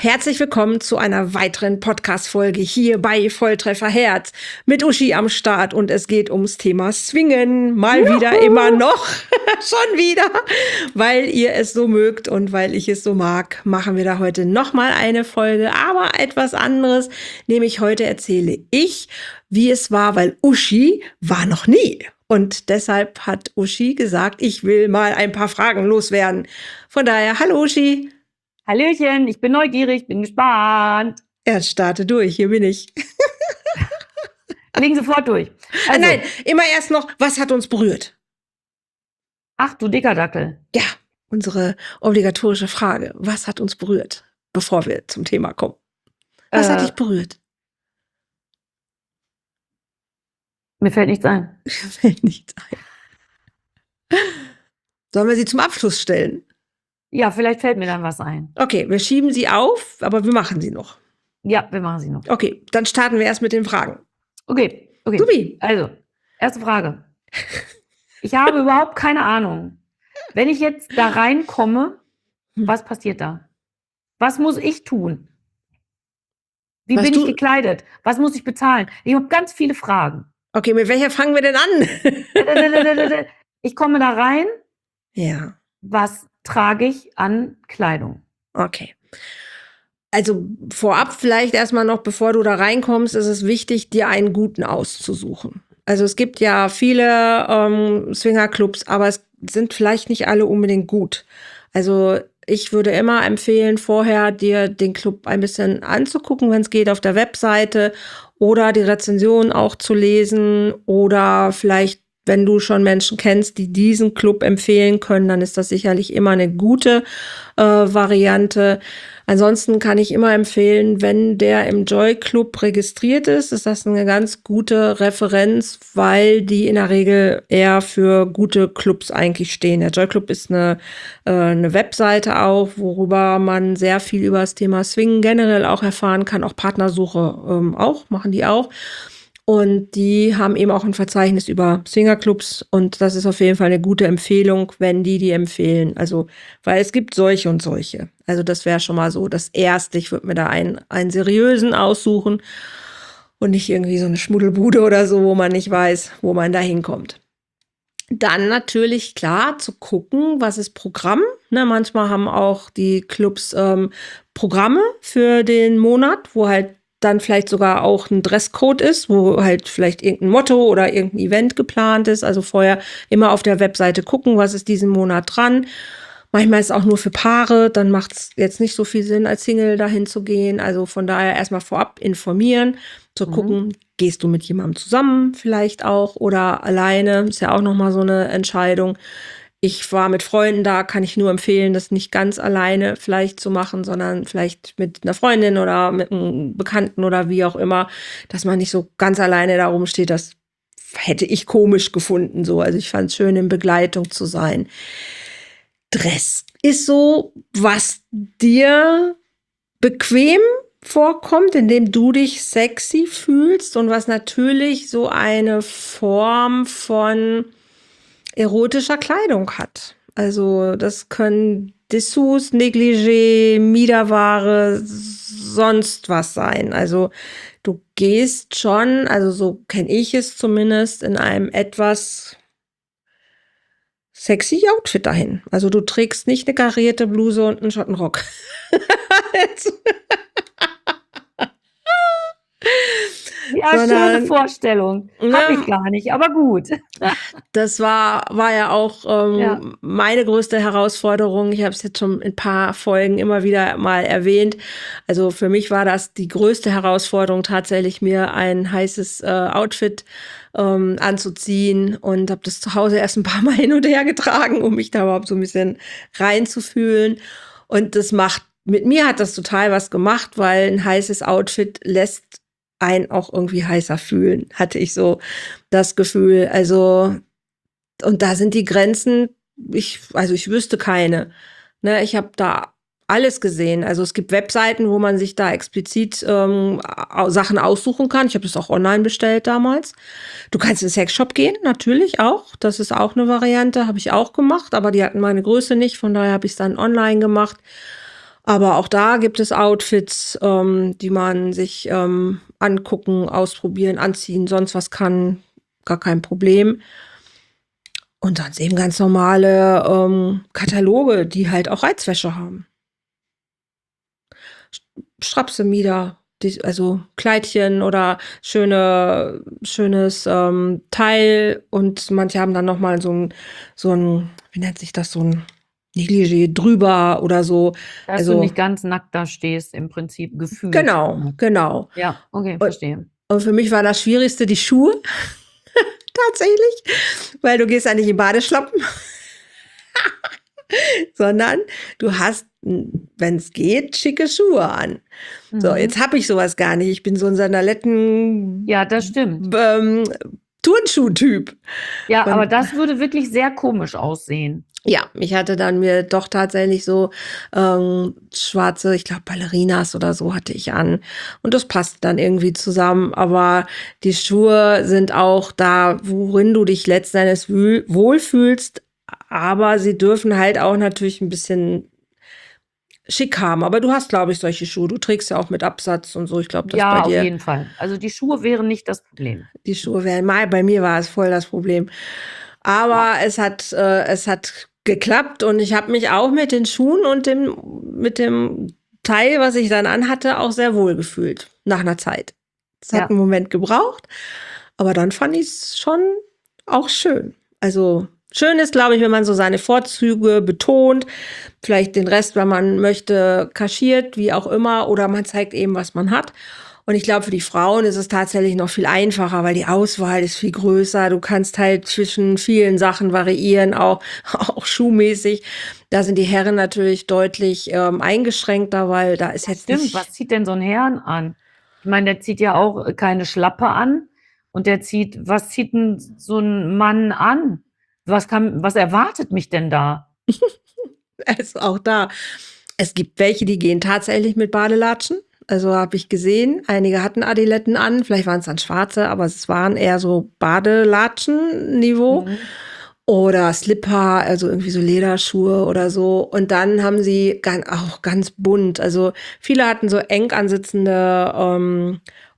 herzlich willkommen zu einer weiteren Podcast-Folge hier bei Volltreffer Herz mit Uschi am Start und es geht ums Thema Swingen. Mal wieder, immer noch, schon wieder, weil ihr es so mögt und weil ich es so mag, machen wir da heute nochmal eine Folge, aber etwas anderes, nämlich heute erzähle ich, wie es war, weil Uschi war noch nie. Und deshalb hat Uschi gesagt, ich will mal ein paar Fragen loswerden. Von daher, hallo Uschi. Hallöchen, ich bin neugierig, bin gespannt. Starte durch, hier bin ich. Legen sofort durch. Also. Nein, immer erst noch, was hat uns berührt? Ach du dicker Dackel. Ja, unsere obligatorische Frage. Was hat uns berührt, bevor wir zum Thema kommen? Was hat dich berührt? Mir fällt nichts ein. Mir fällt nichts ein. Sollen wir sie zum Abschluss stellen? Ja, vielleicht fällt mir dann was ein. Okay, wir schieben sie auf, aber wir machen sie noch. Ja, wir machen sie noch. Okay, dann starten wir erst mit den Fragen. Okay. Supi. Also, erste Frage. Ich habe überhaupt keine Ahnung. Wenn ich jetzt da reinkomme, was passiert da? Was muss ich tun? Wie bin ich gekleidet? Was muss ich bezahlen? Ich habe ganz viele Fragen. Okay, mit welcher fangen wir denn an? Ich komme da rein. Ja. Was trage ich an Kleidung? Okay. Also vorab vielleicht erstmal noch, bevor du da reinkommst, ist es wichtig, dir einen guten auszusuchen. Also es gibt ja viele Swingerclubs, aber es sind vielleicht nicht alle unbedingt gut. Also ich würde immer empfehlen, vorher dir den Club ein bisschen anzugucken, wenn es geht, auf der Webseite oder die Rezensionen auch zu lesen oder vielleicht, wenn du schon Menschen kennst, die diesen Club empfehlen können, dann ist das sicherlich immer eine gute Variante. Ansonsten kann ich immer empfehlen, wenn der im Joy Club registriert ist das eine ganz gute Referenz, weil die in der Regel eher für gute Clubs eigentlich stehen. Der Joy Club ist eine Webseite auch, worüber man sehr viel über das Thema Swingen generell auch erfahren kann. Auch Partnersuche auch, machen die auch. Und die haben eben auch ein Verzeichnis über Swingerclubs und das ist auf jeden Fall eine gute Empfehlung, wenn die empfehlen. Also, weil es gibt solche und solche. Also das wäre schon mal so das Erste. Ich würde mir da einen seriösen aussuchen und nicht irgendwie so eine Schmuddelbude oder so, wo man nicht weiß, wo man da hinkommt. Dann natürlich klar zu gucken, was ist Programm. Ne, manchmal haben auch die Clubs Programme für den Monat, wo halt dann vielleicht sogar auch ein Dresscode ist, wo halt vielleicht irgendein Motto oder irgendein Event geplant ist. Also vorher immer auf der Webseite gucken, was ist diesen Monat dran. Manchmal ist es auch nur für Paare, dann macht es jetzt nicht so viel Sinn, als Single dahin zu gehen. Also von daher erstmal vorab informieren, zu gucken, gehst du mit jemandem zusammen vielleicht auch oder alleine, ist ja auch nochmal so eine Entscheidung. Ich war mit Freunden da, kann ich nur empfehlen, das nicht ganz alleine vielleicht zu machen, sondern vielleicht mit einer Freundin oder mit einem Bekannten oder wie auch immer, dass man nicht so ganz alleine da rumsteht. Das hätte ich komisch gefunden so. Also ich fand es schön, in Begleitung zu sein. Dress ist so, was dir bequem vorkommt, indem du dich sexy fühlst und was natürlich so eine Form von erotischer Kleidung hat. Also das können Dessous, Negligé, Miederware, sonst was sein. Also du gehst schon, also so kenne ich es zumindest, in einem etwas sexy Outfit dahin. Also du trägst nicht eine karierte Bluse und einen Schottenrock. Ja, schöne Vorstellung. Hab ich gar nicht, aber gut. Das war ja auch meine größte Herausforderung. Ich habe es jetzt schon in ein paar Folgen immer wieder mal erwähnt. Also für mich war das die größte Herausforderung, tatsächlich mir ein heißes Outfit anzuziehen und habe das zu Hause erst ein paar Mal hin und her getragen, um mich da überhaupt so ein bisschen reinzufühlen. Und mit mir hat das total was gemacht, weil ein heißes Outfit lässt einen auch irgendwie heißer fühlen, hatte ich so das Gefühl. Also, und da sind die Grenzen, ich wüsste keine. Ne, ich habe da alles gesehen. Also es gibt Webseiten, wo man sich da explizit Sachen aussuchen kann. Ich habe das auch online bestellt damals. Du kannst in den Sexshop gehen, natürlich auch. Das ist auch eine Variante, habe ich auch gemacht. Aber die hatten meine Größe nicht, von daher habe ich es dann online gemacht. Aber auch da gibt es Outfits, die man sich angucken, ausprobieren, anziehen, sonst was kann, gar kein Problem. Und sonst eben ganz normale Kataloge, die halt auch Reizwäsche haben. Strapse, Mieder, also Kleidchen oder schönes Teil. Und manche haben dann nochmal so ein, wie nennt sich das, so ein Negligé drüber oder so. Dass Also du nicht ganz nackt da stehst, im Prinzip gefühlt. genau. Ja, okay, verstehe. Und für mich war das Schwierigste die Schuhe. Tatsächlich. Weil du gehst ja nicht in Badeschlappen. Sondern du hast, wenn es geht, schicke Schuhe an. So, jetzt habe ich sowas gar nicht. Ich bin so ein Sandaletten Ja, das stimmt. Turnschuh-Typ. Ja, aber das würde wirklich sehr komisch aussehen. Ja, ich hatte dann mir doch tatsächlich so schwarze, ich glaube Ballerinas oder so hatte ich an. Und das passt dann irgendwie zusammen. Aber die Schuhe sind auch da, worin du dich letzten Endes wohlfühlst. Aber sie dürfen halt auch natürlich ein bisschen schick haben. Aber du hast, glaube ich, solche Schuhe. Du trägst ja auch mit Absatz und so. Ich glaube, das Ja, bei auf dir. jeden Fall. Also die Schuhe wären nicht das Problem. Die Schuhe wären bei mir war es voll das Problem. Aber es hat geklappt und ich habe mich auch mit den Schuhen und mit dem Teil, was ich dann anhatte, auch sehr wohl gefühlt nach einer Zeit. Es hat einen Moment gebraucht, aber dann fand ich es schon auch schön. Also schön ist, glaube ich, wenn man so seine Vorzüge betont, vielleicht den Rest, wenn man möchte, kaschiert, wie auch immer, oder man zeigt eben, was man hat. Und ich glaube, für die Frauen ist es tatsächlich noch viel einfacher, weil die Auswahl ist viel größer. Du kannst halt zwischen vielen Sachen variieren, auch schuhmäßig. Da sind die Herren natürlich deutlich eingeschränkter, weil da ist jetzt Stimmt, nicht... was zieht denn so ein Herrn an? Ich meine, der zieht ja auch keine Schlappe an. Und was zieht denn so ein Mann an? Was erwartet mich denn da? Also auch da. Es gibt welche, die gehen tatsächlich mit Badelatschen. Also habe ich gesehen, einige hatten Adiletten an, vielleicht waren es dann schwarze, aber es waren eher so Badelatschen-Niveau. Oder Slipper, also irgendwie so Lederschuhe oder so. Und dann haben sie auch ganz bunt. Also viele hatten so eng ansitzende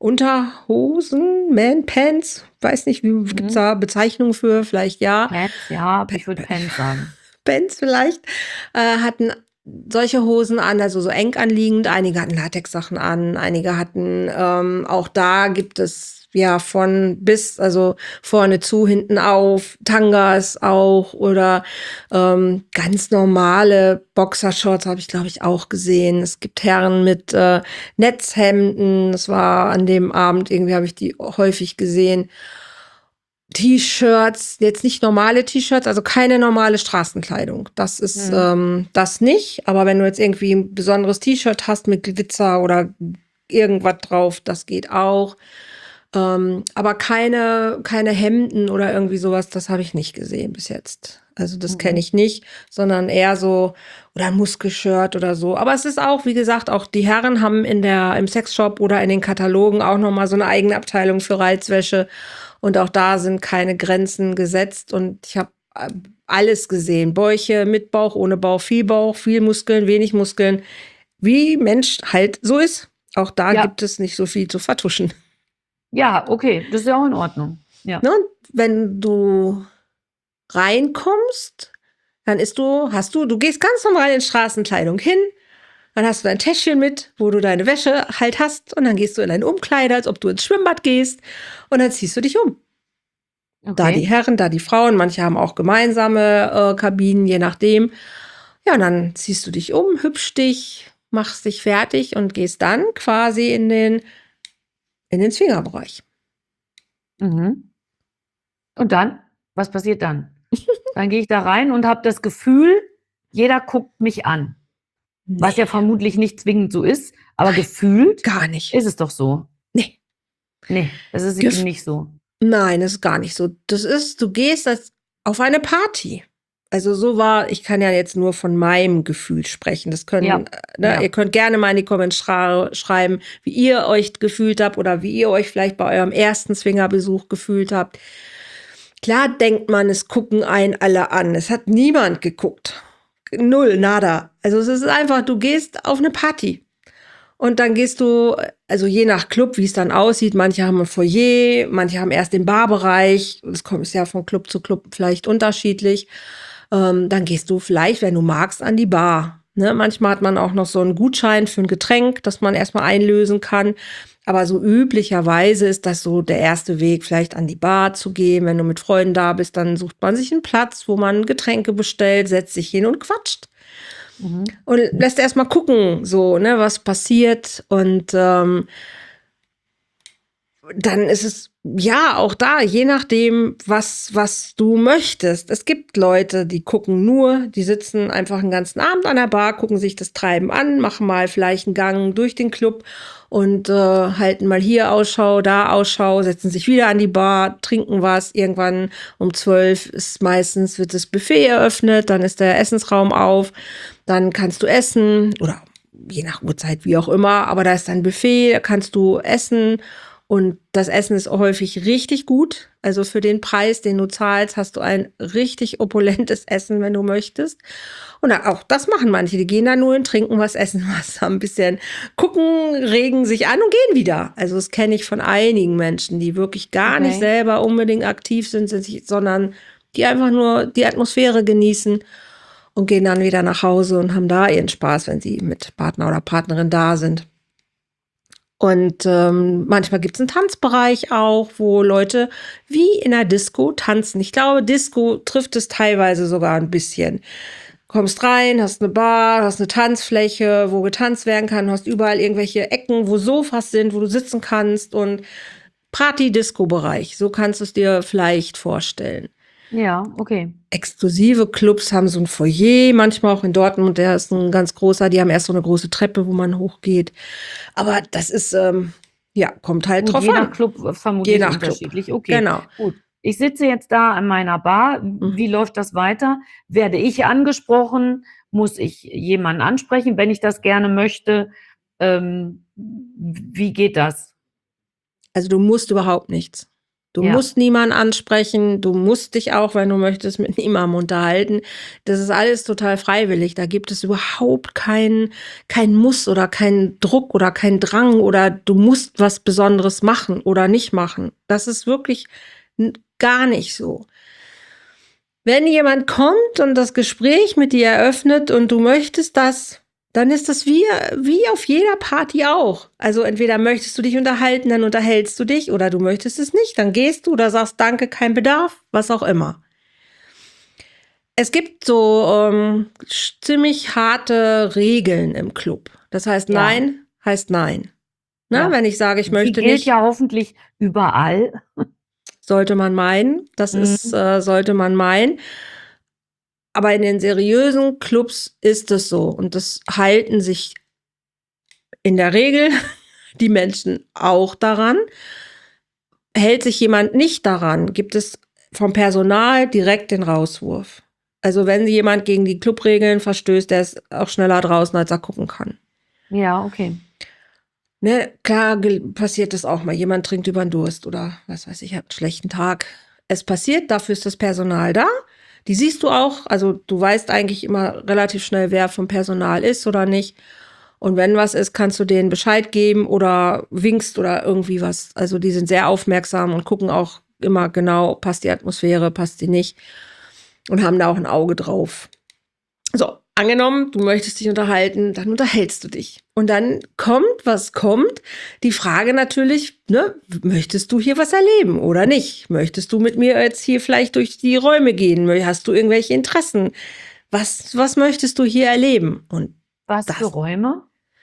Unterhosen, Man-Pants. Weiß nicht, gibt es da Bezeichnungen für? Vielleicht ja. Pants, ja, ich würde Pants sagen. Pants vielleicht. Hatten solche Hosen an, also so eng anliegend. Einige hatten Latexsachen an, einige hatten, auch da gibt es ja von bis, also vorne zu, hinten auf, Tangas auch oder ganz normale Boxershorts habe ich, glaube ich, auch gesehen. Es gibt Herren mit Netzhemden. Das war an dem Abend, irgendwie habe ich die häufig gesehen. T-Shirts, jetzt nicht normale T-Shirts, also keine normale Straßenkleidung. Das ist das nicht. Aber wenn du jetzt irgendwie ein besonderes T-Shirt hast mit Glitzer oder irgendwas drauf, das geht auch. Aber keine Hemden oder irgendwie sowas, das habe ich nicht gesehen bis jetzt. Also das kenne ich nicht, sondern eher so, oder ein Muskelshirt oder so. Aber es ist auch, wie gesagt, auch die Herren haben im Sexshop oder in den Katalogen auch nochmal so eine eigene Abteilung für Reizwäsche. Und auch da sind keine Grenzen gesetzt. Und ich habe alles gesehen. Bäuche mit Bauch, ohne Bauch, viel Muskeln, wenig Muskeln. Wie Mensch halt so ist. Auch da gibt es nicht so viel zu vertuschen. Ja, okay, das ist ja auch in Ordnung. Ja. Ne? Und wenn du reinkommst, dann du gehst ganz normal in Straßenkleidung hin, dann hast du dein Täschchen mit, wo du deine Wäsche halt hast und dann gehst du in deine Umkleide, als ob du ins Schwimmbad gehst und dann ziehst du dich um. Okay. Da die Herren, da die Frauen, manche haben auch gemeinsame Kabinen, je nachdem. Ja, und dann ziehst du dich um, hübsch dich, machst dich fertig und gehst dann quasi in den Swingerbereich. Und dann? Was passiert dann? Dann gehe ich da rein und habe das Gefühl, jeder guckt mich an. Nee. Was ja vermutlich nicht zwingend so ist, aber gefühlt gar nicht. Ist es doch so. Nee. Nee, das ist eben nicht so. Nein, das ist gar nicht so. Du gehst auf eine Party. Also ich kann ja jetzt nur von meinem Gefühl sprechen. Das ihr könnt gerne mal in die Kommentare schreiben, wie ihr euch gefühlt habt oder wie ihr euch vielleicht bei eurem ersten Swingerbesuch gefühlt habt. Klar denkt man, es gucken einen alle an. Es hat niemand geguckt. null, nada. Also es ist einfach, du gehst auf eine Party. Und dann gehst du, also je nach Club, wie es dann aussieht, manche haben ein Foyer, manche haben erst den Barbereich. Das ist ja von Club zu Club vielleicht unterschiedlich. Dann gehst du vielleicht, wenn du magst, an die Bar. Ne? Manchmal hat man auch noch so einen Gutschein für ein Getränk, das man erstmal einlösen kann. Aber so üblicherweise ist das so der erste Weg, vielleicht an die Bar zu gehen. Wenn du mit Freunden da bist, dann sucht man sich einen Platz, wo man Getränke bestellt, setzt sich hin und quatscht. Und lässt erstmal gucken, so, ne, was passiert. Und dann ist es, ja, auch da, je nachdem, was du möchtest. Es gibt Leute, die gucken nur, die sitzen einfach einen ganzen Abend an der Bar, gucken sich das Treiben an, machen mal vielleicht einen Gang durch den Club und halten mal hier Ausschau, da Ausschau, setzen sich wieder an die Bar, trinken was. Irgendwann um 12 ist meistens, wird das Buffet eröffnet, dann ist der Essensraum auf, dann kannst du essen oder je nach Uhrzeit, wie auch immer, aber da ist ein Buffet, da kannst du essen. Und das Essen ist häufig richtig gut. Also für den Preis, den du zahlst, hast du ein richtig opulentes Essen, wenn du möchtest. Und auch das machen manche. Die gehen da nur hin, trinken was, essen was, ein bisschen gucken, regen sich an und gehen wieder. Also das kenne ich von einigen Menschen, die wirklich gar nicht selber unbedingt aktiv sind, sondern die einfach nur die Atmosphäre genießen und gehen dann wieder nach Hause und haben da ihren Spaß, wenn sie mit Partner oder Partnerin da sind. Und manchmal gibt es einen Tanzbereich auch, wo Leute wie in der Disco tanzen. Ich glaube, Disco trifft es teilweise sogar ein bisschen. Kommst rein, hast eine Bar, hast eine Tanzfläche, wo getanzt werden kann, hast überall irgendwelche Ecken, wo Sofas sind, wo du sitzen kannst und Party-Disco-Bereich. So kannst du es dir vielleicht vorstellen. Ja, okay. Exklusive Clubs haben so ein Foyer, manchmal auch in Dortmund, der ist ein ganz großer, die haben erst so eine große Treppe, wo man hochgeht. Aber das ist, ja, kommt halt Gut, drauf je nach an. Club vermutlich Je nach Club. unterschiedlich. Okay, Genau. gut. Ich sitze jetzt da an meiner Bar. Wie läuft das weiter? Werde ich angesprochen? Muss ich jemanden ansprechen, wenn ich das gerne möchte? Wie geht das? Also du musst überhaupt nichts. Du musst niemanden ansprechen, du musst dich auch, wenn du möchtest, mit niemandem unterhalten. Das ist alles total freiwillig. Da gibt es überhaupt kein Muss oder keinen Druck oder keinen Drang oder du musst was Besonderes machen oder nicht machen. Das ist wirklich gar nicht so. Wenn jemand kommt und das Gespräch mit dir eröffnet und du möchtest das, dann ist das wie auf jeder Party auch. Also entweder möchtest du dich unterhalten, dann unterhältst du dich, oder du möchtest es nicht, dann gehst du oder sagst Danke, kein Bedarf, was auch immer. Es gibt so ziemlich harte Regeln im Club. Das heißt, Nein heißt Nein. Na, wenn ich sage, ich möchte nicht. Die gilt ja hoffentlich überall. Sollte man meinen. Das ist, sollte man meinen. Aber in den seriösen Clubs ist es so. Und das halten sich in der Regel die Menschen auch daran. Hält sich jemand nicht daran, gibt es vom Personal direkt den Rauswurf. Also wenn jemand gegen die Clubregeln verstößt, der ist auch schneller draußen, als er gucken kann. Ja, okay. Ne, klar passiert das auch mal. Jemand trinkt über den Durst oder was weiß ich, hat einen schlechten Tag. Es passiert, dafür ist das Personal da. Die siehst du auch, also du weißt eigentlich immer relativ schnell, wer vom Personal ist oder nicht. Und wenn was ist, kannst du denen Bescheid geben oder winkst oder irgendwie was. Also die sind sehr aufmerksam und gucken auch immer genau, passt die Atmosphäre, passt die nicht. Und haben da auch ein Auge drauf. So, angenommen, du möchtest dich unterhalten, dann unterhältst du dich. Und dann kommt, was kommt. Die Frage natürlich, ne, möchtest du hier was erleben oder nicht? Möchtest du mit mir jetzt hier vielleicht durch die Räume gehen? Hast du irgendwelche Interessen? Was möchtest du hier erleben? Und was für Räume?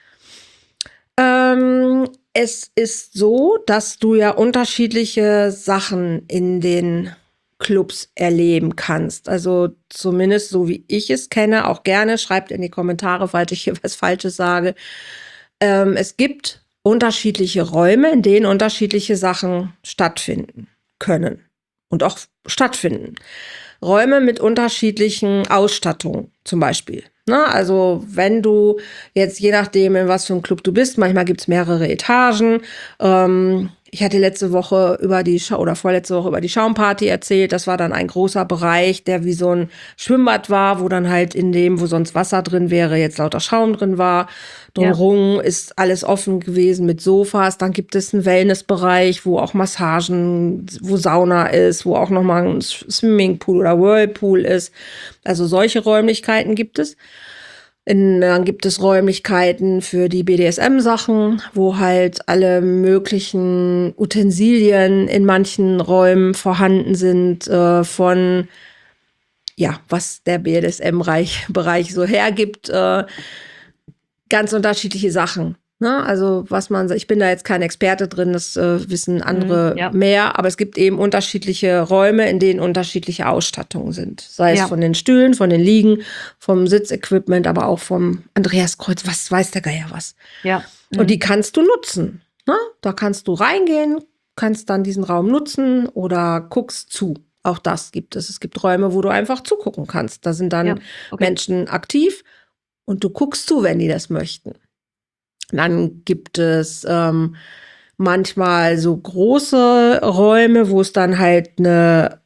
Es ist so, dass du ja unterschiedliche Sachen in den Clubs erleben kannst. Also zumindest so wie ich es kenne, auch gerne, schreibt in die Kommentare, falls ich hier was Falsches sage. Es gibt unterschiedliche Räume, in denen unterschiedliche Sachen stattfinden können und auch stattfinden. Räume mit unterschiedlichen Ausstattungen zum Beispiel. Ne? Also wenn du jetzt, je nachdem, in was für einem Club du bist, manchmal gibt es mehrere Etagen. Ich hatte letzte Woche oder vorletzte Woche über die Schaumparty erzählt. Das war dann ein großer Bereich, der wie so ein Schwimmbad war, wo dann halt in dem, wo sonst Wasser drin wäre, jetzt lauter Schaum drin war. Drumherum ist alles offen gewesen mit Sofas. Dann gibt es einen Wellnessbereich, wo auch Massagen, wo Sauna ist, wo auch nochmal ein Swimmingpool oder Whirlpool ist. Also solche Räumlichkeiten gibt es. Dann gibt es Räumlichkeiten für die BDSM-Sachen, wo halt alle möglichen Utensilien in manchen Räumen vorhanden sind, von, ja, was der BDSM-Bereich so hergibt, ganz unterschiedliche Sachen. Ne? Also ich bin da jetzt kein Experte drin, das wissen andere mehr, aber es gibt eben unterschiedliche Räume, in denen unterschiedliche Ausstattungen sind. Sei es von den Stühlen, von den Liegen, vom Sitzequipment, aber auch vom Andreaskreuz, was weiß der Geier was. Ja. Und die kannst du nutzen. Ne? Da kannst du reingehen, kannst dann diesen Raum nutzen oder guckst zu. Auch das gibt es. Es gibt Räume, wo du einfach zugucken kannst. Da sind dann Menschen aktiv und du guckst zu, wenn die das möchten. Dann gibt es manchmal so große Räume, wo es dann halt eine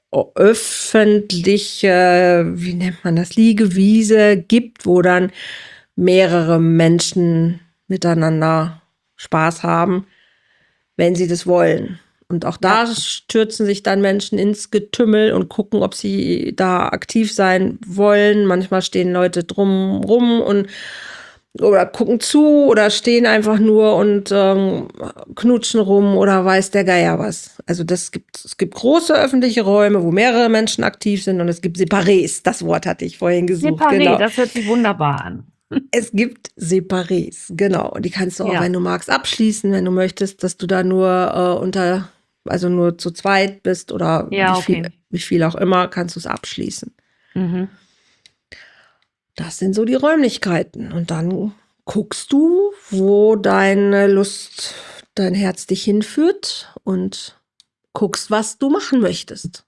öffentliche, wie nennt man das, Liegewiese gibt, wo dann mehrere Menschen miteinander Spaß haben, wenn sie das wollen. Und auch da stürzen sich dann Menschen ins Getümmel und gucken, ob sie da aktiv sein wollen. Manchmal stehen Leute drumrum oder gucken zu oder stehen einfach nur und knutschen rum oder weiß der Geier was. Also es gibt große öffentliche Räume, wo mehrere Menschen aktiv sind und es gibt Separés. Das Wort hatte ich vorhin gesucht. Separé, genau. Das hört sich wunderbar an. Es gibt Separés, genau. Und die kannst du auch, wenn du magst, abschließen, wenn du möchtest, dass du da nur nur zu zweit bist oder wie viel auch immer, kannst du es abschließen. Mhm. Das sind so die Räumlichkeiten. Und dann guckst du, wo deine Lust, dein Herz dich hinführt und guckst, was du machen möchtest.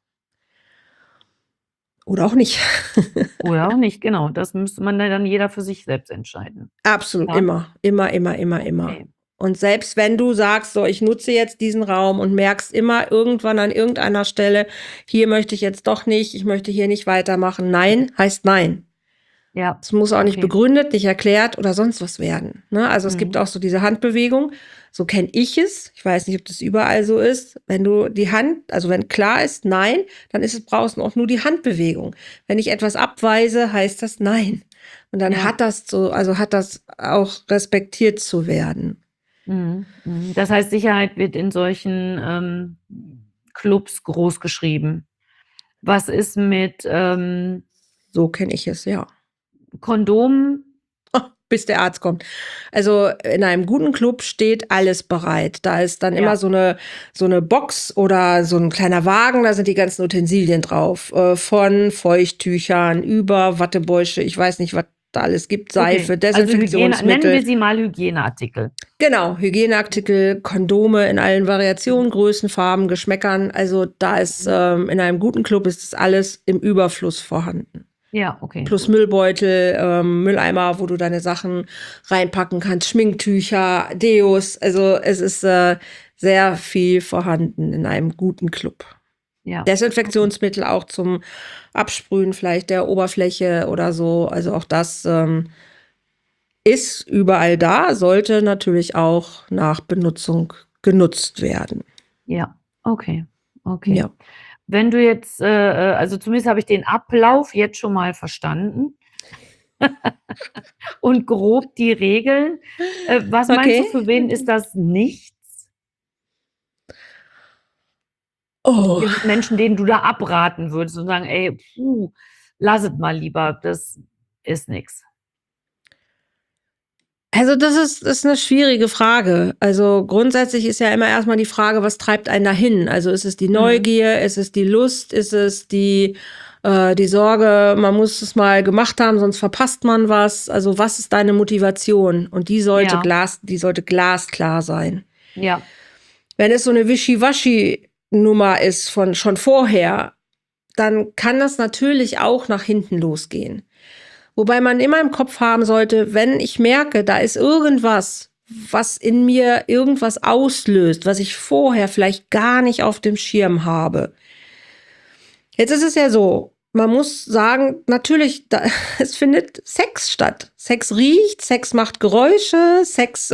Oder auch nicht. Oder auch nicht, genau. Das müsste man dann jeder für sich selbst entscheiden. Absolut, immer. Okay. Und selbst wenn du sagst, so, ich nutze jetzt diesen Raum und merkst immer irgendwann an irgendeiner Stelle, hier möchte ich jetzt doch nicht, ich möchte hier nicht weitermachen. Nein heißt nein. Ja. Es muss auch nicht begründet, nicht erklärt oder sonst was werden. Ne? Also es gibt auch so diese Handbewegung, so kenne ich es. Ich weiß nicht, ob das überall so ist. Wenn du wenn klar ist, nein, dann brauchst du auch nur die Handbewegung. Wenn ich etwas abweise, heißt das nein. Und dann hat das auch respektiert zu werden. Das heißt, Sicherheit wird in solchen Clubs groß geschrieben. Was ist mit so kenne ich es, ja. Kondomen? Bis der Arzt kommt. Also in einem guten Club steht alles bereit. Da ist dann immer so eine Box oder so ein kleiner Wagen, da sind die ganzen Utensilien drauf. Von Feuchttüchern über Wattebäusche, ich weiß nicht, was da alles gibt, Seife, Desinfektionsmittel. Nennen wir sie mal Hygieneartikel. Genau, Hygieneartikel, Kondome in allen Variationen, Größen, Farben, Geschmäckern. Also da ist in einem guten Club ist das alles im Überfluss vorhanden. Ja, okay. Plus Müllbeutel, Mülleimer, wo du deine Sachen reinpacken kannst, Schminktücher, Deos. Also es ist sehr viel vorhanden in einem guten Club. Ja. Desinfektionsmittel auch zum Absprühen vielleicht der Oberfläche oder so. Also auch das ist überall da, sollte natürlich auch nach Benutzung genutzt werden. Ja, okay. Ja. Wenn du jetzt, also zumindest habe ich den Ablauf jetzt schon mal verstanden und grob die Regeln. Was meinst du, für wen ist das nichts? Oh. Menschen, denen du da abraten würdest und sagen, ey, lass es mal lieber, das ist nichts. Also das ist eine schwierige Frage. Also grundsätzlich ist ja immer erstmal die Frage, was treibt einen dahin? Also ist es die Neugier, ist es die Lust, ist es die Sorge, man muss es mal gemacht haben, sonst verpasst man was. Also was ist deine Motivation? Und die sollte glasklar sein. Ja. Wenn es so eine Wischiwaschi-Nummer ist schon vorher, dann kann das natürlich auch nach hinten losgehen. Wobei man immer im Kopf haben sollte, wenn ich merke, da ist irgendwas, was in mir irgendwas auslöst, was ich vorher vielleicht gar nicht auf dem Schirm habe. Jetzt ist es ja so, man muss sagen, natürlich, es findet Sex statt. Sex riecht, Sex macht Geräusche, Sex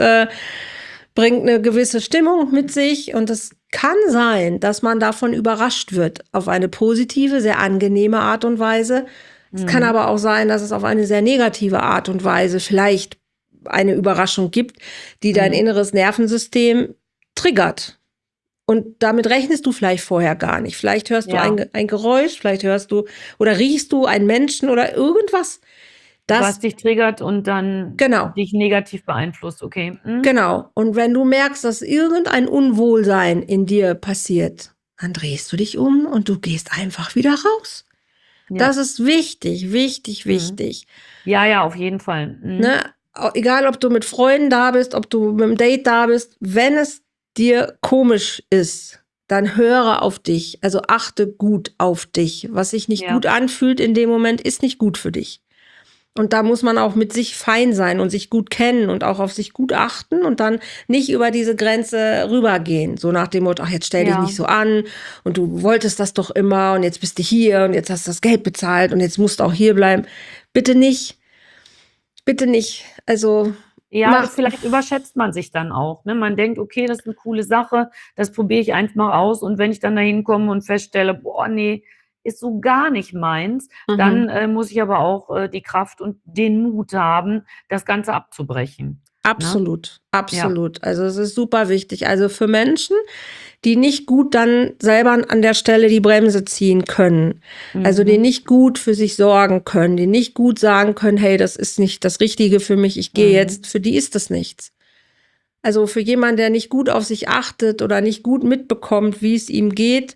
bringt eine gewisse Stimmung mit sich und es kann sein, dass man davon überrascht wird auf eine positive, sehr angenehme Art und Weise. Es kann aber auch sein, dass es auf eine sehr negative Art und Weise vielleicht eine Überraschung gibt, die dein inneres Nervensystem triggert. Und damit rechnest du vielleicht vorher gar nicht. Vielleicht hörst du ein Geräusch, vielleicht hörst du oder riechst du einen Menschen oder irgendwas. Was dich triggert und dann dich negativ beeinflusst, okay. Genau. Und wenn du merkst, dass irgendein Unwohlsein in dir passiert, dann drehst du dich um und du gehst einfach wieder raus. Ja. Das ist wichtig, wichtig. Ja, auf jeden Fall. Ne? Egal, ob du mit Freunden da bist, ob du mit einem Date da bist, wenn es dir komisch ist, dann höre auf dich. Also achte gut auf dich. Was sich nicht gut anfühlt in dem Moment, ist nicht gut für dich. Und da muss man auch mit sich fein sein und sich gut kennen und auch auf sich gut achten und dann nicht über diese Grenze rübergehen. So nach dem Motto, ach, jetzt stell dich nicht so an und du wolltest das doch immer und jetzt bist du hier und jetzt hast du das Geld bezahlt und jetzt musst du auch hier bleiben. Bitte nicht. Bitte nicht. Also ja, vielleicht überschätzt man sich dann auch. Ne? Man denkt, okay, das ist eine coole Sache, das probiere ich einfach mal aus. Und wenn ich dann da hinkomme und feststelle, boah, nee, ist so gar nicht meins, dann muss ich aber auch die Kraft und den Mut haben, das Ganze abzubrechen. Absolut, ne? absolut. Ja. Also es ist super wichtig. Also für Menschen, die nicht gut dann selber an der Stelle die Bremse ziehen können, also die nicht gut für sich sorgen können, die nicht gut sagen können, hey, das ist nicht das Richtige für mich, ich gehe jetzt, für die ist das nichts. Also für jemanden, der nicht gut auf sich achtet oder nicht gut mitbekommt, wie es ihm geht,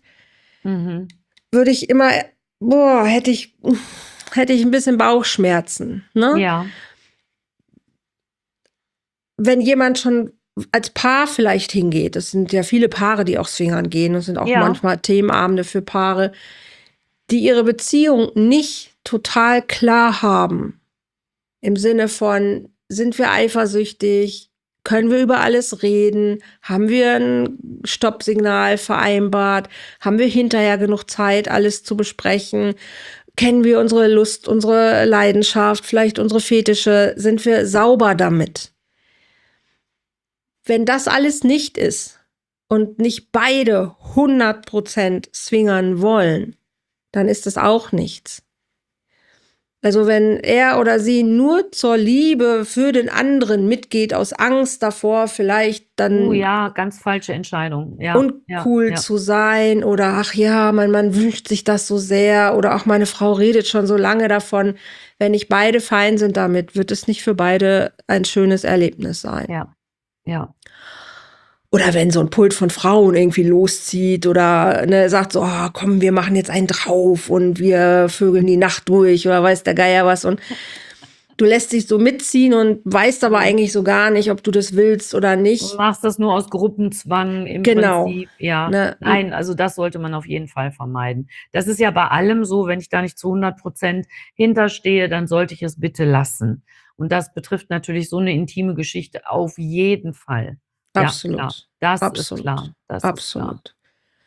würde ich immer, hätte ich ein bisschen Bauchschmerzen. Ne? Ja. Wenn jemand schon als Paar vielleicht hingeht, das sind ja viele Paare, die auch swingern gehen, das sind auch manchmal Themenabende für Paare, die ihre Beziehung nicht total klar haben. Im Sinne von, sind wir eifersüchtig? Können wir über alles reden? Haben wir ein Stoppsignal vereinbart? Haben wir hinterher genug Zeit, alles zu besprechen? Kennen wir unsere Lust, unsere Leidenschaft, vielleicht unsere Fetische? Sind wir sauber damit? Wenn das alles nicht ist und nicht beide 100% swingern wollen, dann ist das auch nichts. Also wenn er oder sie nur zur Liebe für den anderen mitgeht, aus Angst davor, vielleicht dann ja, ganz falsche Entscheidung. Ja, uncool zu sein oder ach ja, mein Mann wünscht sich das so sehr oder auch meine Frau redet schon so lange davon. Wenn nicht beide fein sind damit, wird es nicht für beide ein schönes Erlebnis sein. Ja. Oder wenn so ein Pult von Frauen irgendwie loszieht oder sagt so, oh, komm, wir machen jetzt einen drauf und wir vögeln die Nacht durch oder weiß der Geier was. Und du lässt dich so mitziehen und weißt aber eigentlich so gar nicht, ob du das willst oder nicht. Du machst das nur aus Gruppenzwang im Prinzip. Ja. Ne? Nein, also das sollte man auf jeden Fall vermeiden. Das ist ja bei allem so, wenn ich da nicht zu 100% hinterstehe, dann sollte ich es bitte lassen. Und das betrifft natürlich so eine intime Geschichte auf jeden Fall. Absolut. Ja, klar. Das ist klar. Absolut.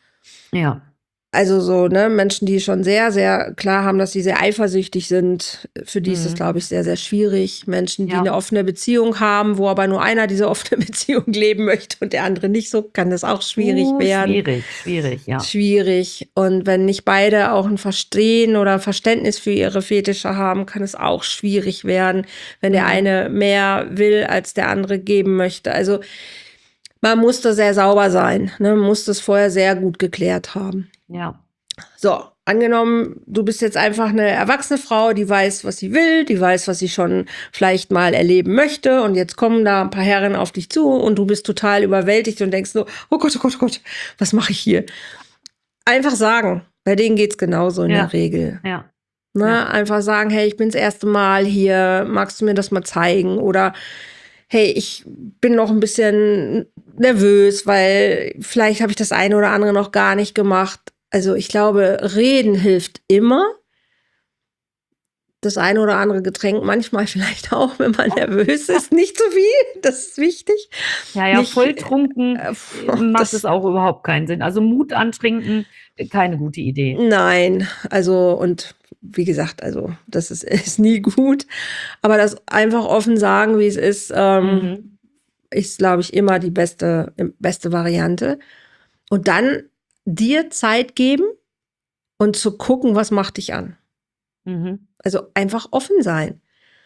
Ja. Also so, Menschen, die schon sehr, sehr klar haben, dass sie sehr eifersüchtig sind, für die ist es, glaube ich, sehr, sehr schwierig. Menschen, die eine offene Beziehung haben, wo aber nur einer diese offene Beziehung leben möchte und der andere nicht, so kann das auch schwierig werden. Schwierig, ja. Schwierig. Und wenn nicht beide auch ein Verstehen oder Verständnis für ihre Fetische haben, kann es auch schwierig werden, wenn der eine mehr will, als der andere geben möchte. Also man muss da sehr sauber sein, man muss das vorher sehr gut geklärt haben. Ja. So, angenommen, du bist jetzt einfach eine erwachsene Frau, die weiß, was sie will, die weiß, was sie schon vielleicht mal erleben möchte und jetzt kommen da ein paar Herren auf dich zu und du bist total überwältigt und denkst so, oh Gott, was mache ich hier? Einfach sagen, bei denen geht's genauso in der Regel. Ja. Einfach sagen, hey, ich bin das erste Mal hier, magst du mir das mal zeigen? Oder hey, ich bin noch ein bisschen nervös, weil vielleicht habe ich das eine oder andere noch gar nicht gemacht. Also ich glaube, reden hilft immer. das eine oder andere Getränk manchmal vielleicht auch, wenn man nervös ist. Nicht zu viel, das ist wichtig. Ja, Nicht, volltrunken macht es das, auch überhaupt keinen Sinn. Also Mut antrinken, keine gute Idee. nein, also und wie gesagt, also das ist nie gut. Aber das einfach offen sagen, wie es ist, ist, glaube ich, immer die beste Variante. Und dann dir Zeit geben und zu gucken, was macht dich an. Also einfach offen sein.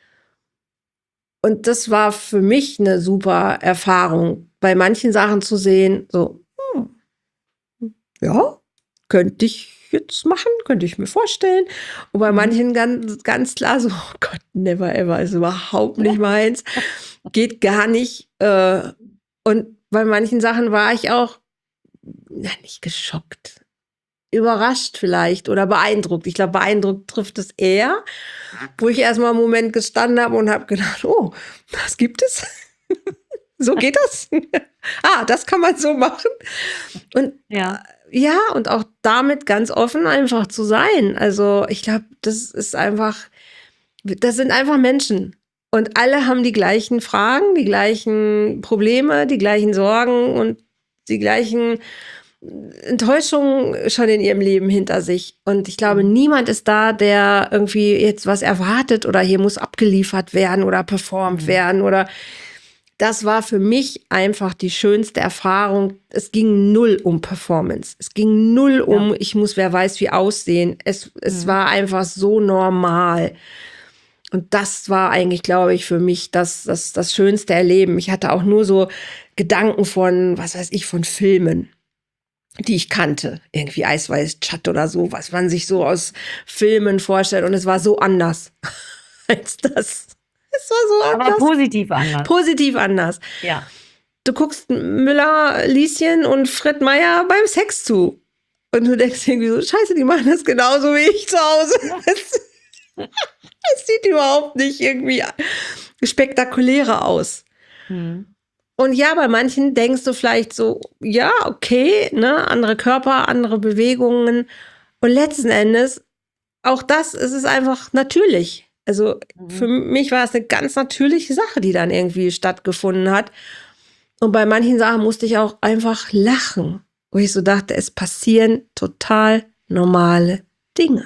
Und das war für mich eine super Erfahrung, bei manchen Sachen zu sehen, so, ja, könnte ich jetzt machen, könnte ich mir vorstellen. Und bei manchen ganz, ganz klar so, oh Gott, never ever, ist überhaupt nicht meins, geht gar nicht. Und bei manchen Sachen war ich auch, nicht geschockt, überrascht vielleicht oder beeindruckt. Ich glaube, beeindruckt trifft es eher, wo ich erstmal einen Moment gestanden habe und habe gedacht, oh, das gibt es. So geht das. Das kann man so machen. Und ja, und auch damit ganz offen einfach zu sein. Also ich glaube, das sind einfach Menschen. Und alle haben die gleichen Fragen, die gleichen Probleme, die gleichen Sorgen und die gleichen Enttäuschungen schon in ihrem Leben hinter sich. Und ich glaube, niemand ist da, der irgendwie jetzt was erwartet oder hier muss abgeliefert werden oder performt werden oder das war für mich einfach die schönste Erfahrung. Es ging null um Performance. Es ging null um, ich muss wer weiß wie aussehen. Es war einfach so normal. Und das war eigentlich, glaube ich, für mich das schönste Erleben. Ich hatte auch nur so Gedanken von, was weiß ich, von Filmen, die ich kannte. Irgendwie Eisweiß Chat oder so, was man sich so aus Filmen vorstellt. Und es war so anders als das. Es war so anders. Aber positiv anders. Positiv anders. Ja. Du guckst Müller, Lieschen und Fred Meyer beim Sex zu. Und du denkst irgendwie so, scheiße, die machen das genauso wie ich zu Hause. Es sieht überhaupt nicht irgendwie spektakulärer aus. Und ja, bei manchen denkst du vielleicht so, ja, okay, ne, andere Körper, andere Bewegungen. Und letzten Endes, auch das, es ist einfach natürlich. Also für mich war es eine ganz natürliche Sache, die dann irgendwie stattgefunden hat. Und bei manchen Sachen musste ich auch einfach lachen, wo ich so dachte, es passieren total normale Dinge.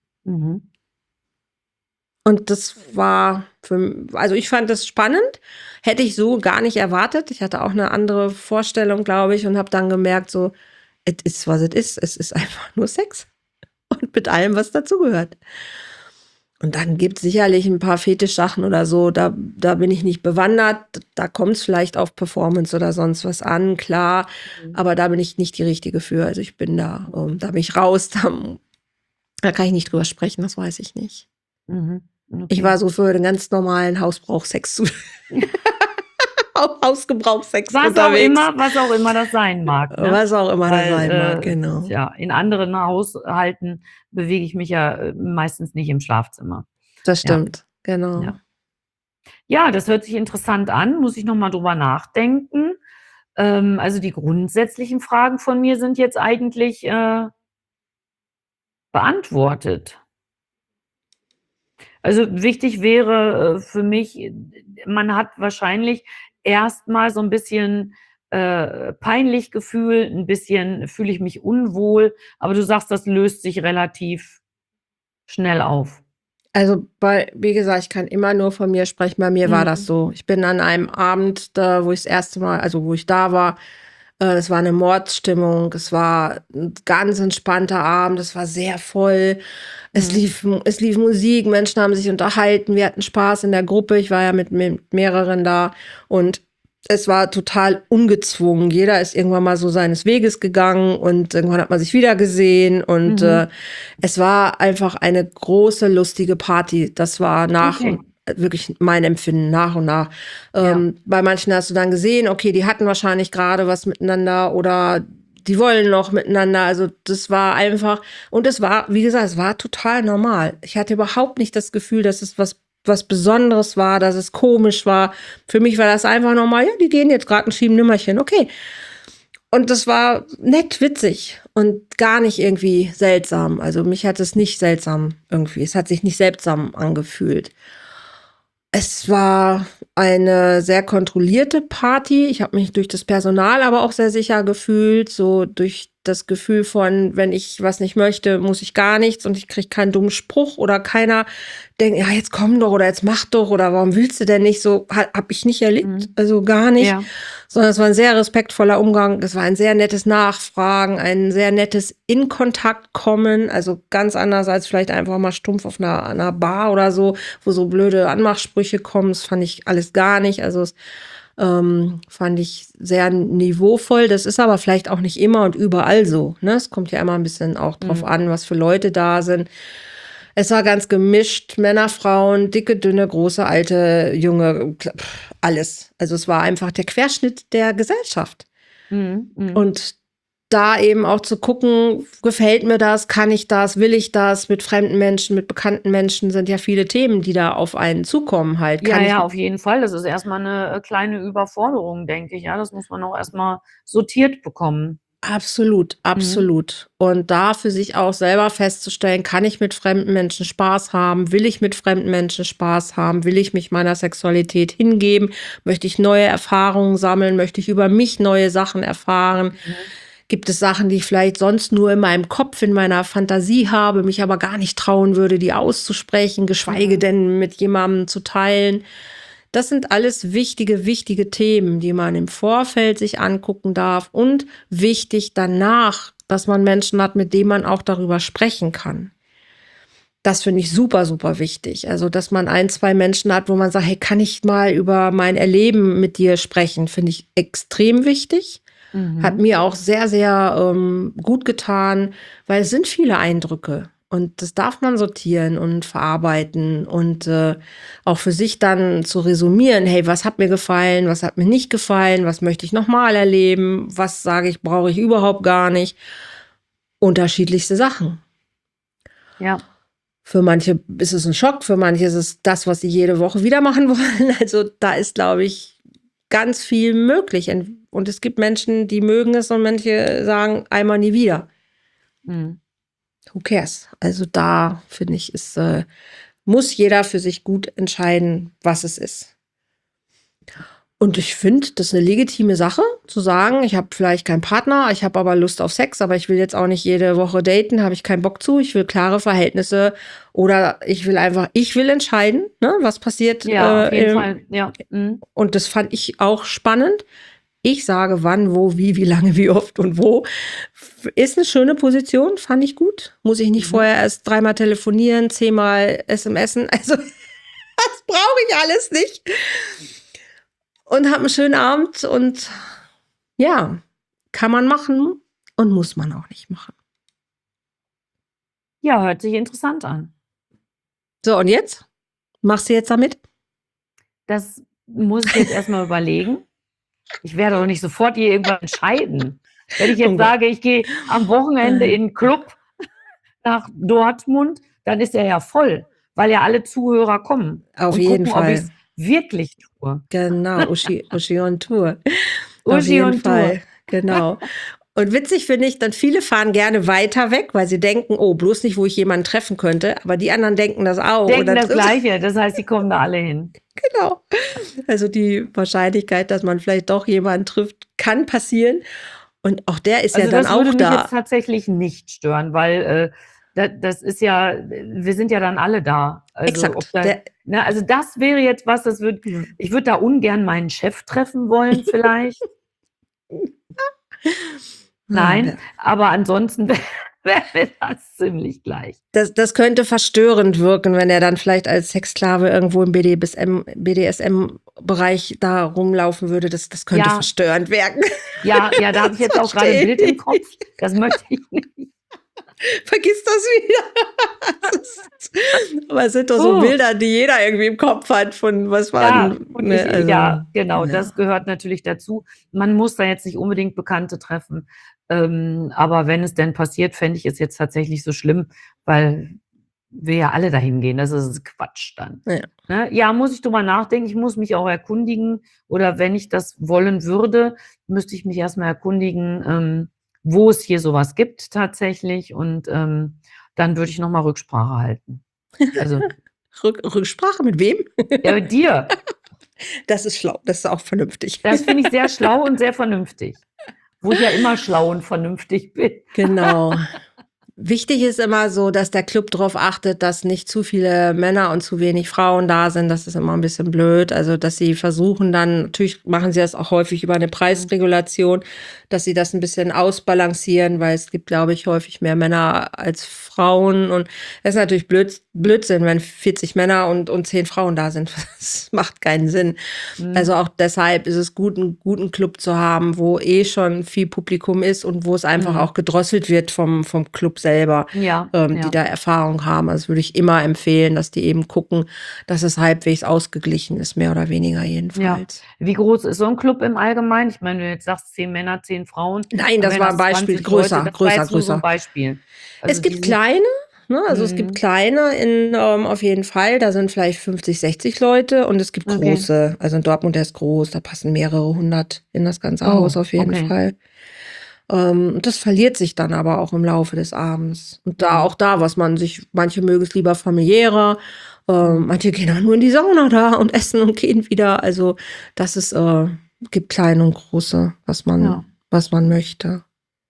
Und das war also ich fand das spannend, hätte ich so gar nicht erwartet. Ich hatte auch eine andere Vorstellung, glaube ich, und habe dann gemerkt, so, es ist, was es ist. Es ist einfach nur Sex. Und mit allem, was dazugehört. Und dann gibt es sicherlich ein paar Fetischsachen oder so, da bin ich nicht bewandert. Da kommt es vielleicht auf Performance oder sonst was an, klar. Aber da bin ich nicht die Richtige für. Also ich bin da bin ich raus. Da kann ich nicht drüber sprechen, das weiß ich nicht. Okay. Ich war so für den ganz normalen Hausbrauchsex Hausgebrauchsex unterwegs. Was auch immer das sein mag. Ne? Was auch immer das sein mag, genau. Ja, in anderen Haushalten bewege ich mich ja meistens nicht im Schlafzimmer. Das stimmt, genau. Ja, das hört sich interessant an, muss ich nochmal drüber nachdenken. Also die grundsätzlichen Fragen von mir sind jetzt eigentlich beantwortet. Also wichtig wäre für mich, man hat wahrscheinlich erstmal so ein bisschen peinlich Gefühl, ein bisschen fühle ich mich unwohl, aber du sagst, das löst sich relativ schnell auf. Also wie gesagt, ich kann immer nur von mir sprechen, bei mir war das so. Ich bin an einem Abend, wo ich das erste Mal, also wo ich da war, es war eine Mordsstimmung, es war ein ganz entspannter Abend, es war sehr voll, es lief Musik, Menschen haben sich unterhalten, wir hatten Spaß in der Gruppe, ich war ja mit mehreren da und es war total ungezwungen. Jeder ist irgendwann mal so seines Weges gegangen und irgendwann hat man sich wieder gesehen und es war einfach eine große, lustige Party. Das war wirklich mein Empfinden nach und nach. Bei manchen hast du dann gesehen, okay, die hatten wahrscheinlich gerade was miteinander oder die wollen noch miteinander. Also das war einfach, und es war, wie gesagt, es war total normal. Ich hatte überhaupt nicht das Gefühl, dass es was Besonderes war, dass es komisch war. Für mich war das einfach normal, ja, die gehen jetzt gerade ein Schieben-Nimmerchen, okay. Und das war nett, witzig. und gar nicht irgendwie seltsam. Also mich hat es nicht seltsam irgendwie. Es hat sich nicht seltsam angefühlt. Es war eine sehr kontrollierte Party. Ich habe mich durch das Personal aber auch sehr sicher gefühlt, so durch das Gefühl von, wenn ich was nicht möchte, muss ich gar nichts und ich kriege keinen dummen Spruch oder keiner denkt, ja, jetzt komm doch oder jetzt mach doch oder warum willst du denn nicht so? Habe ich nicht erlebt, also gar nicht, Ja. sondern es war ein sehr respektvoller Umgang. Es war ein sehr nettes Nachfragen, ein sehr nettes in Kontakt kommen, also ganz anders als vielleicht einfach mal stumpf auf einer Bar oder so, wo so blöde Anmachsprüche kommen. Das fand ich alles gar nicht. Also es fand ich sehr niveauvoll. Das ist aber vielleicht auch nicht immer und überall so. Ne? Es kommt ja immer ein bisschen auch drauf an, was für Leute da sind. Es war ganz gemischt. Männer, Frauen, dicke, dünne, große, alte, junge, alles. Also es war einfach der Querschnitt der Gesellschaft. Und da eben auch zu gucken, gefällt mir das, kann ich das, will ich das, mit fremden Menschen, mit bekannten Menschen sind ja viele Themen, die da auf einen zukommen halt. Ja, Kann ich, ja, auf jeden Fall. Das ist erstmal eine kleine Überforderung, denke ich. Ja, das muss man auch erstmal sortiert bekommen. absolut, absolut. Und da für sich auch selber festzustellen, kann ich mit fremden Menschen Spaß haben? Will ich mit fremden Menschen Spaß haben? Will ich mich meiner Sexualität hingeben? Möchte ich neue Erfahrungen sammeln? Möchte ich über mich neue Sachen erfahren? Gibt es Sachen, die ich vielleicht sonst nur in meinem Kopf, in meiner Fantasie habe, mich aber gar nicht trauen würde, die auszusprechen, geschweige denn mit jemandem zu teilen? Das sind alles wichtige, wichtige Themen, die man im Vorfeld sich angucken darf und wichtig danach, dass man Menschen hat, mit denen man auch darüber sprechen kann. Das finde ich super, super wichtig. Also, dass man 1, 2 Menschen hat, wo man sagt, hey, kann ich mal über mein Erleben mit dir sprechen, finde ich extrem wichtig. Hat mir auch sehr, sehr gut getan, weil es sind viele Eindrücke. Und das darf man sortieren und verarbeiten und auch für sich dann zu resümieren, hey, was hat mir gefallen, was hat mir nicht gefallen, was möchte ich nochmal erleben, was sage ich, brauche ich überhaupt gar nicht. Unterschiedlichste Sachen. Ja. Für manche ist es ein Schock, für manche ist es das, was sie jede Woche wieder machen wollen. Also da ist, glaube ich, ganz viel möglich. Und es gibt Menschen, die mögen es und manche sagen einmal nie wieder. Who cares? Also da, finde ich, muss jeder für sich gut entscheiden, was es ist. Und ich finde, das ist eine legitime Sache, zu sagen, ich habe vielleicht keinen Partner, ich habe aber Lust auf Sex, aber ich will jetzt auch nicht jede Woche daten, habe ich keinen Bock zu, ich will klare Verhältnisse oder ich will entscheiden, ne, was passiert. Ja, auf jeden Fall. Ja. Und das fand ich auch spannend. Ich sage wann, wo, wie lange, wie oft und wo. Ist eine schöne Position, fand ich gut. Muss ich nicht vorher erst 3-mal telefonieren, 10-mal SMSen. Also das brauche ich alles nicht. Und habe einen schönen Abend und ja, kann man machen und muss man auch nicht machen. Ja, hört sich interessant an. So, und jetzt? Machst du jetzt damit? Das muss ich jetzt erstmal überlegen. Ich werde doch nicht sofort hier irgendwann entscheiden. Wenn ich jetzt sage, ich gehe am Wochenende in einen Club nach Dortmund, dann ist er ja voll, weil ja alle Zuhörer kommen. Auf und jeden gucken, ob ich Fall. es wirklich tue. Genau, Uschi on Tour. Auf Uschi jeden on Fall, Tour. genau. Und witzig finde ich, dann viele fahren gerne weiter weg, weil sie denken, oh, bloß nicht, wo ich jemanden treffen könnte. Aber die anderen denken das auch. Denken das Gleiche, das heißt, die kommen da alle hin. Genau. Also die Wahrscheinlichkeit, dass man vielleicht doch jemanden trifft, kann passieren. Und auch der ist ja dann das würde auch mich da. jetzt tatsächlich nicht stören, weil das ist ja, wir sind ja dann alle da. Also, Exakt. also das wäre jetzt was, ich würde da ungern meinen Chef treffen wollen, vielleicht. Nein, aber ansonsten wäre mir das ziemlich gleich. Das könnte verstörend wirken, wenn er dann vielleicht als Sexsklave irgendwo im BDSM-Bereich da rumlaufen würde. Das könnte verstörend wirken. Ja, da habe ich jetzt auch gerade ein Bild im Kopf. Das möchte ich nicht. Vergiss das wieder. Aber es sind doch so Bilder, die jeder irgendwie im Kopf hat von was war. Ja, genau, das gehört natürlich dazu. Man muss da jetzt nicht unbedingt Bekannte treffen. Aber wenn es denn passiert, fände ich es jetzt tatsächlich so schlimm, weil wir ja alle dahin gehen. Das ist Quatsch dann. Ja, muss ich drüber nachdenken. Ich muss mich auch erkundigen. Oder wenn ich das wollen würde, müsste ich mich erstmal erkundigen, wo es hier sowas gibt tatsächlich und, dann würde ich noch mal Rücksprache halten. Also, Rücksprache mit wem? ja, mit dir. Das ist schlau, das ist auch vernünftig. Das finde ich sehr schlau und sehr vernünftig, wo ich ja immer schlau und vernünftig bin. Genau. Wichtig ist immer so, dass der Club darauf achtet, dass nicht zu viele Männer und zu wenig Frauen da sind. Das ist immer ein bisschen blöd. Also, dass sie versuchen dann, natürlich machen sie das auch häufig über eine Preisregulation, dass sie das ein bisschen ausbalancieren, weil es gibt, glaube ich, häufig mehr Männer als Frauen. Und das ist natürlich Blödsinn, wenn 40 Männer und 10 Frauen da sind. Das macht keinen Sinn. Also auch deshalb ist es gut, einen guten Club zu haben, wo schon viel Publikum ist und wo es einfach auch gedrosselt wird vom Club selber, Ja, die ja. da Erfahrung haben. Also würde ich immer empfehlen, dass die eben gucken, dass es halbwegs ausgeglichen ist, mehr oder weniger Ja. jedenfalls. Wie groß ist so 'n Club im Allgemeinen? Ich meine, wenn du jetzt sagst 10 Männer, 10 Frauen, Nein, dann das wären war ein das Beispiel. 20 Leute. Größer, Das war größer, jetzt nur so 'n größer. Beispiel. Also Es die gibt sind kleine, ne? Also es gibt kleine auf jeden Fall, da sind vielleicht 50, 60 Leute und es gibt okay. große. Also in Dortmund, der ist groß, da passen mehrere hundert in das ganze Oh, Haus auf jeden okay. Fall. Das verliert sich dann aber auch im Laufe des Abends. Und manche mögen es lieber familiärer, manche gehen auch nur in die Sauna da und essen und gehen wieder. Also das ist, gibt kleine und große, was Ja. man möchte.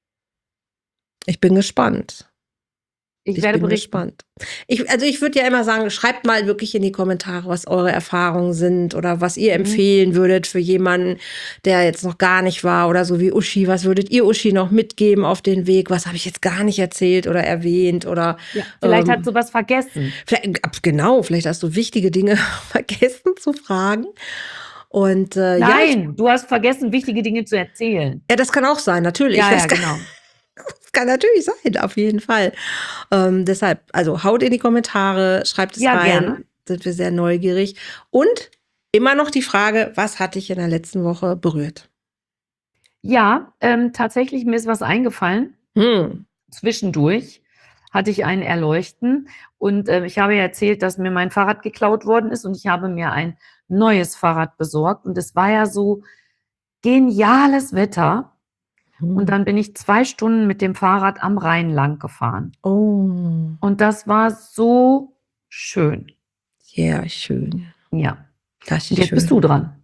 Ich bin gespannt. Ich Ich werde bin berichten. gespannt. Ich würde ja immer sagen, schreibt mal wirklich in die Kommentare, was eure Erfahrungen sind oder was ihr empfehlen würdet für jemanden, der jetzt noch gar nicht war oder so wie Uschi. Was würdet ihr Uschi noch mitgeben auf den Weg? Was habe ich jetzt gar nicht erzählt oder erwähnt oder Ja, vielleicht hat sie was vergessen. vielleicht hast du wichtige Dinge vergessen zu fragen. Und Nein, du hast vergessen, wichtige Dinge zu erzählen. ja, das kann auch sein, natürlich. Ja, Das ja, genau. kann natürlich sein, auf jeden Fall. Deshalb, also haut in die Kommentare, schreibt es Ja, rein. gerne. Sind wir sehr neugierig. Und immer noch die Frage, was hat dich in der letzten Woche berührt? Ja, tatsächlich, mir ist was eingefallen. Zwischendurch hatte ich ein Erleuchten und, ich habe ja erzählt, dass mir mein Fahrrad geklaut worden ist und ich habe mir ein neues Fahrrad besorgt und es war ja so geniales Wetter und dann bin ich 2 Stunden mit dem Fahrrad am Rhein lang gefahren Oh, und das war so schön. ja, schön. Ja. Das Und ist jetzt bist schön. du dran.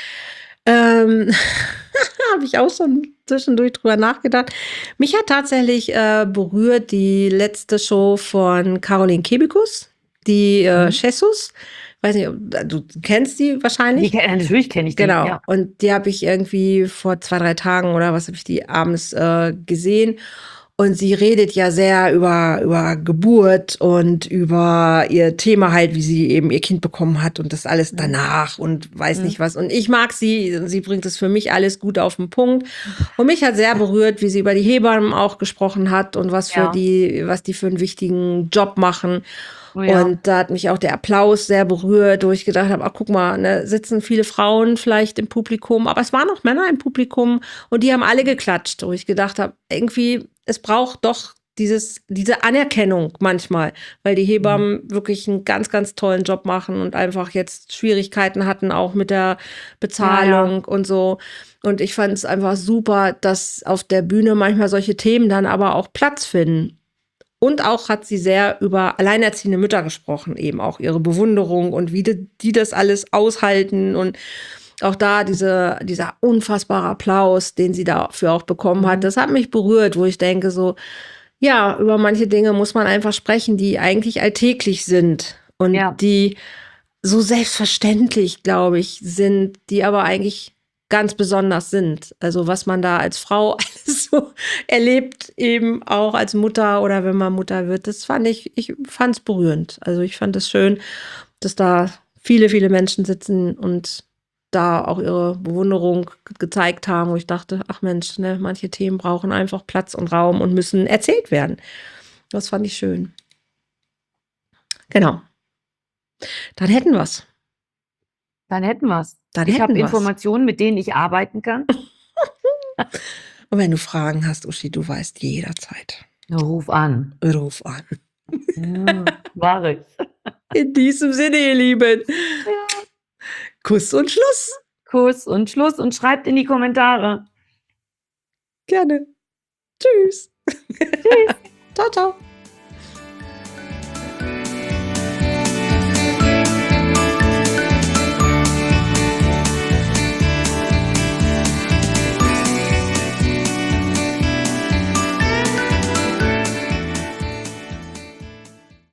Habe ich auch schon zwischendurch drüber nachgedacht. Mich hat tatsächlich berührt die letzte Show von Caroline Kebekus, die Jesus. Weiß nicht, du kennst die wahrscheinlich. Natürlich kenne ich die, Genau. ja. Und die habe ich irgendwie vor 2, 3 Tagen oder was habe ich die abends gesehen. Und sie redet ja sehr über Geburt und über ihr Thema halt, wie sie eben ihr Kind bekommen hat und das alles danach und weiß nicht was. Und ich mag sie bringt es für mich alles gut auf den Punkt. Und mich hat sehr berührt, wie sie über die Hebammen auch gesprochen hat und was Ja. die für einen wichtigen Job machen. Oh ja. Und da hat mich auch der Applaus sehr berührt, wo ich gedacht habe, ach guck mal, ne, sitzen viele Frauen vielleicht im Publikum, aber es waren auch Männer im Publikum und die haben alle geklatscht, wo ich gedacht habe, irgendwie, es braucht doch diese Anerkennung manchmal, weil die Hebammen wirklich einen ganz, ganz tollen Job machen und einfach jetzt Schwierigkeiten hatten, auch mit der Bezahlung und so. Und ich fand es einfach super, dass auf der Bühne manchmal solche Themen dann aber auch Platz finden. Und auch hat sie sehr über alleinerziehende Mütter gesprochen, eben auch ihre Bewunderung und wie die das alles aushalten und auch da dieser unfassbare Applaus, den sie dafür auch bekommen hat, das hat mich berührt, wo ich denke so, ja, über manche Dinge muss man einfach sprechen, die eigentlich alltäglich sind und die so selbstverständlich, glaube ich, sind, die aber eigentlich ganz besonders sind. Also was man da als Frau alles so erlebt, eben auch als Mutter oder wenn man Mutter wird, ich fand es berührend. Also ich fand es schön, dass da viele, viele Menschen sitzen und da auch ihre Bewunderung gezeigt haben, wo ich dachte, ach Mensch, ne, manche Themen brauchen einfach Platz und Raum und müssen erzählt werden. Das fand ich schön. Genau. Dann hätten wir's. Dann hätten wir's. Dann Ich habe hätten wir's. Informationen, mit denen ich arbeiten kann. Und wenn du Fragen hast, Uschi, du weißt jederzeit. Ruf an. Ruf an. Ja, mache ich. In diesem Sinne, ihr Lieben. Ja. Kuss und Schluss. Kuss und Schluss und schreibt in die Kommentare. Gerne. Tschüss. Tschüss. Ciao, ciao.